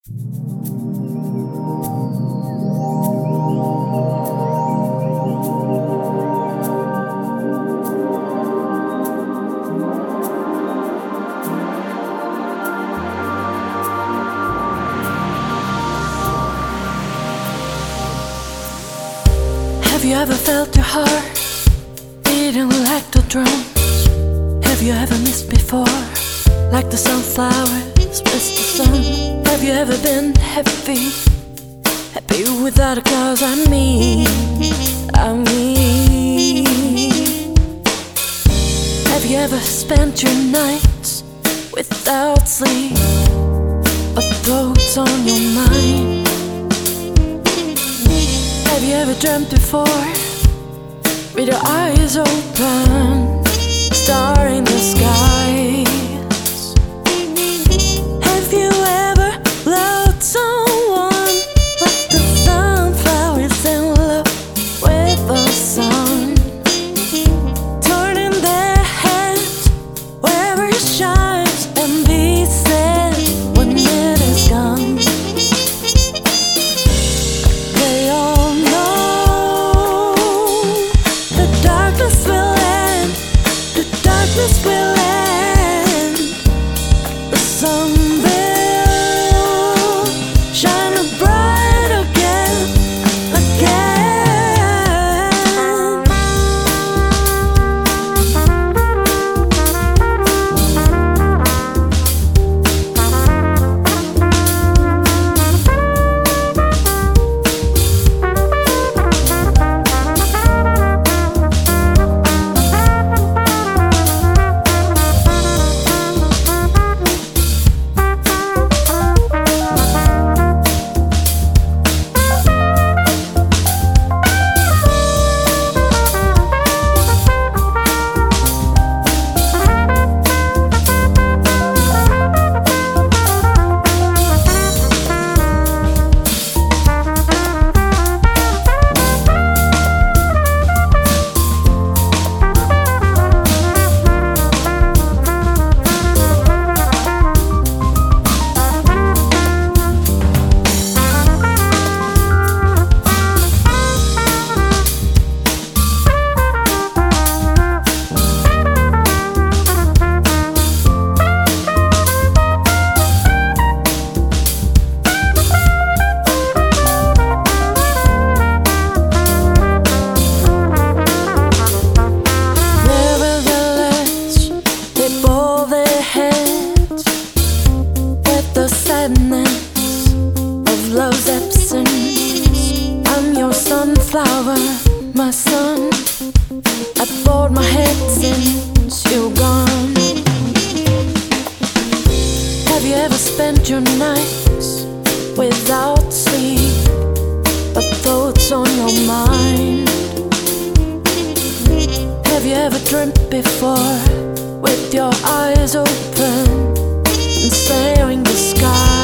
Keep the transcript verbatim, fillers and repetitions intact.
Have you ever felt your heart beating like the drums? Have you ever missed before, like the sunflowers miss the sun? Have you ever been happy, happy without a cause? I mean, I mean Have you ever spent your nights without sleep, or thoughts on your mind? Have you ever dreamt before, with your eyes open, star in the skies? Have you ever loved someone like the sunflowers in love with the sun, turning their heads wherever it shines and be sad when it is gone? They all know the darkness will end, the darkness will end. The sun will shine bright again, again. The sadness of love's absence. I'm your sunflower, my son. I bowed my head since you're gone. Have you ever spent your nights without sleep, but thoughts on your mind? Have you ever dreamt before, with your eyes open and staring the sky?